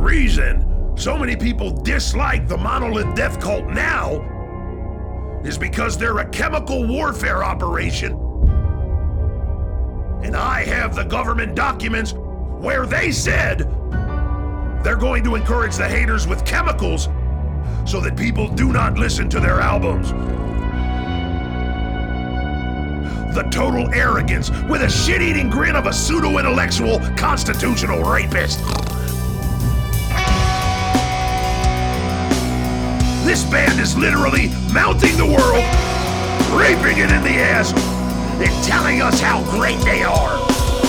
reason so many people dislike the Monolith Death Cult now is because they're a chemical warfare operation. And I have the government documents where they said they're going to encourage the haters with chemicals so that people do not listen to their albums. The total arrogance with a shit-eating grin of a pseudo-intellectual constitutional rapist. This band is literally mounting the world, raping it in the ass, and telling us how great they are.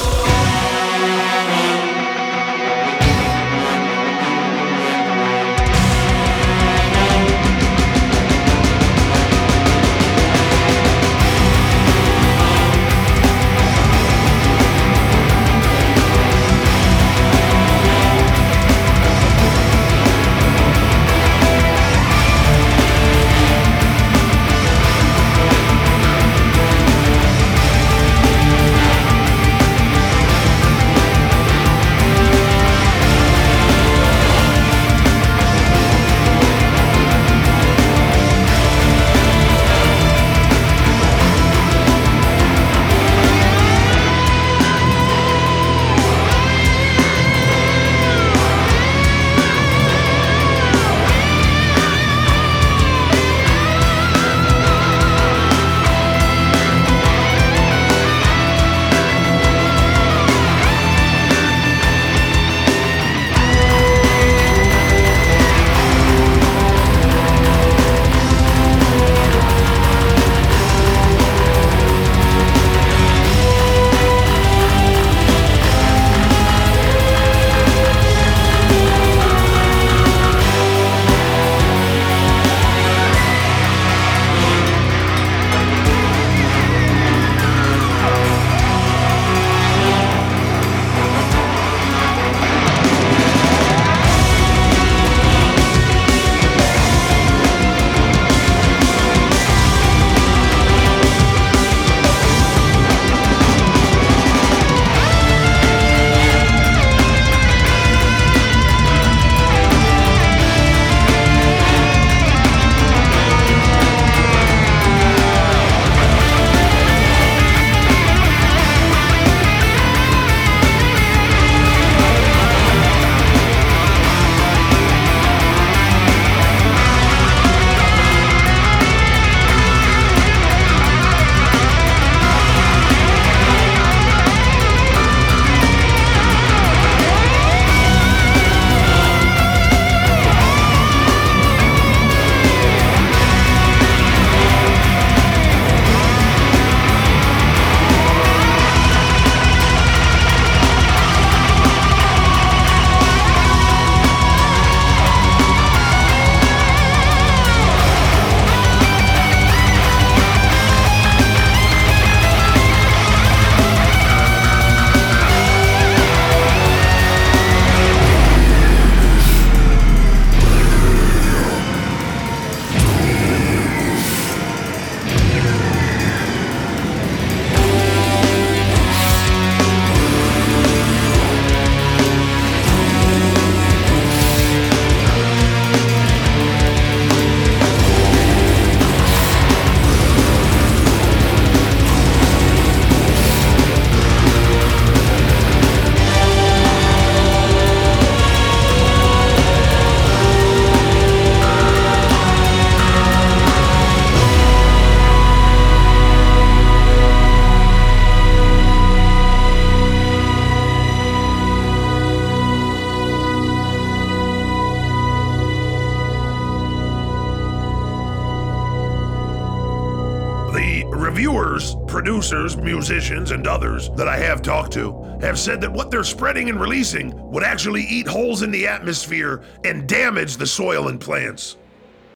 Reviewers, producers, musicians, and others that I have talked to have said that what they're spreading and releasing would actually eat holes in the atmosphere and damage the soil and plants.